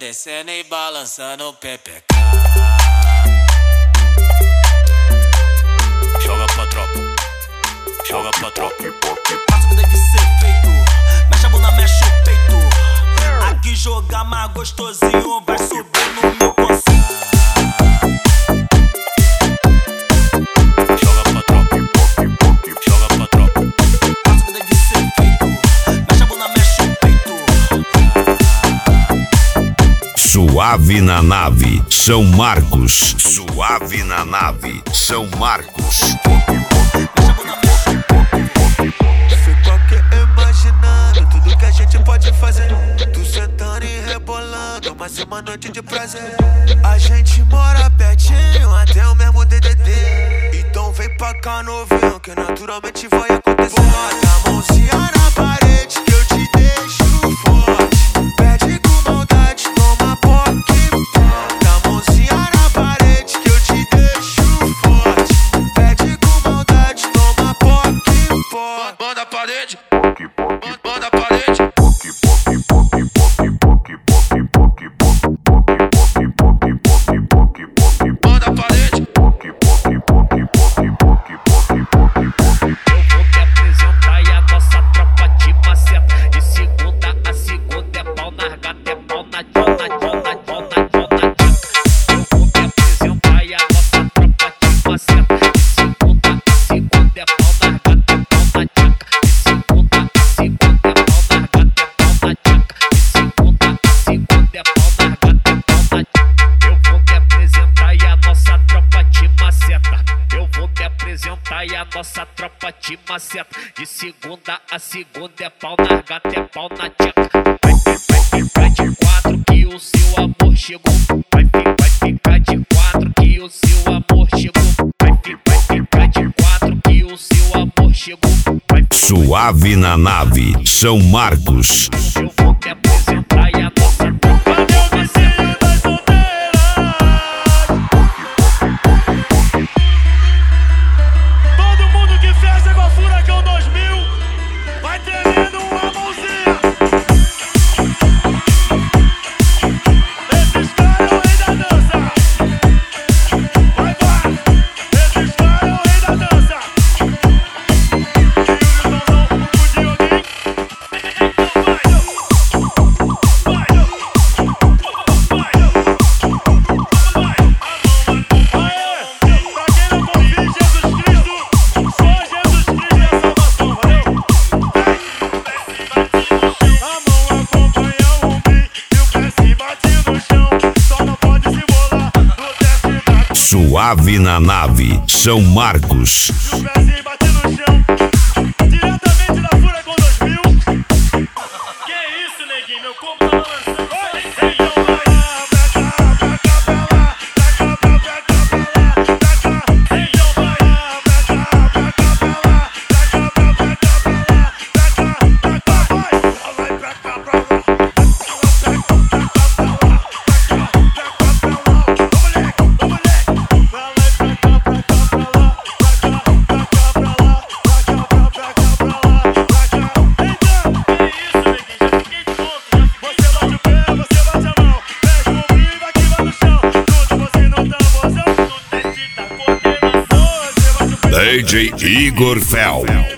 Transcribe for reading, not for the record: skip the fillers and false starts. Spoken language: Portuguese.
descendo e balançando o pepeca. Joga pra tropa, joga pra tropa. Faça o que deve ser feito, mexe a bunda, mexe o peito. Aqui jogar mais gostosinho, vai subir no meu conceito. Joga pra tropa, joga pra tropa. Faça o que deve ser feito, mexe a bunda, mexe o peito. Suave na nave, São Marcos. Suave na nave, São Marcos. Fico aqui imaginando tudo que a gente pode fazer. Tu sentando e rebolando, mais uma noite de prazer. A gente mora pertinho, até o mesmo DDD. Então vem pra cá novinho, que naturalmente vai acontecer. Bota a mãozinha na parede que eu te deixo forte. Pede com maldade, toma poque. Bota a mãozinha na parede que eu te deixo forte. Pede com maldade, toma poque. Banda a parede, banda a parede. Banda a parede. Eu vou te apresentar e a nossa tropa de maceta. De segunda a segunda é pau na gata, é pau na jona, jona, jona, jona. Eu vou te apresentar e a nossa tropa de maceta. De segunda a segunda é pau na gata, é pau na jaca. De segunda a segunda é pau na gata, é pau na jaca. De segunda a segunda é pau na gata, é pau na jaca. Eu vou te apresentar e a nossa tropa de maceta. Eu vou te apresentar e a nossa tropa de maceta. De segunda a segunda é pau na gata, é pau na jaca. Vai ficar de quatro que o seu amor chegou. Vai ficar de quatro que o seu amor chegou. Vai ficar de quatro que o seu amor chegou. Suave na nave, São Marcos. Eu vou te apresentar e a nossa tropa. Cadê o vizinho das solteiras? Todo mundo que festa com a Furacão 2000 vai tremendo uma mãozinha. Esses caras é o rei da dança. Vai, vai. Esses caras é o rei da dança. E o Nilson, o Dioguinho. Então vai. Suave na nave, São Marcos. O pezinho bate no chão, diretamente da Furacão 2000. Que isso, neguinho, meu corpo tá balançando. Então vai pra cá, pra cá, pra lá, pra cá, pra cá, pra lá, pra cá. Então vai pra cá, pra cá, pra lá, pra cá, pra cá, pra lá, pra cá, pra cá, vai. Vai pra cá, pra lá, pra cá, pra cá, pra lá, pra cá, pra cá, pra lá. Ô moleque, ô moleque, vai lá pra cá, pra cá, pra lá, pra cá, pra cá, pra lá, pra cá, pra cá, pra cá, pra lá, pra cá. Então, que isso, neguinho, já fiquei tonto, já fiquei. Você bate o pé, você bate a mão, pega o ombro e vai que vai no chão. Tudo você não dá mozão, no teste da coordenação. Você bate o pé, DJ Igor Fel.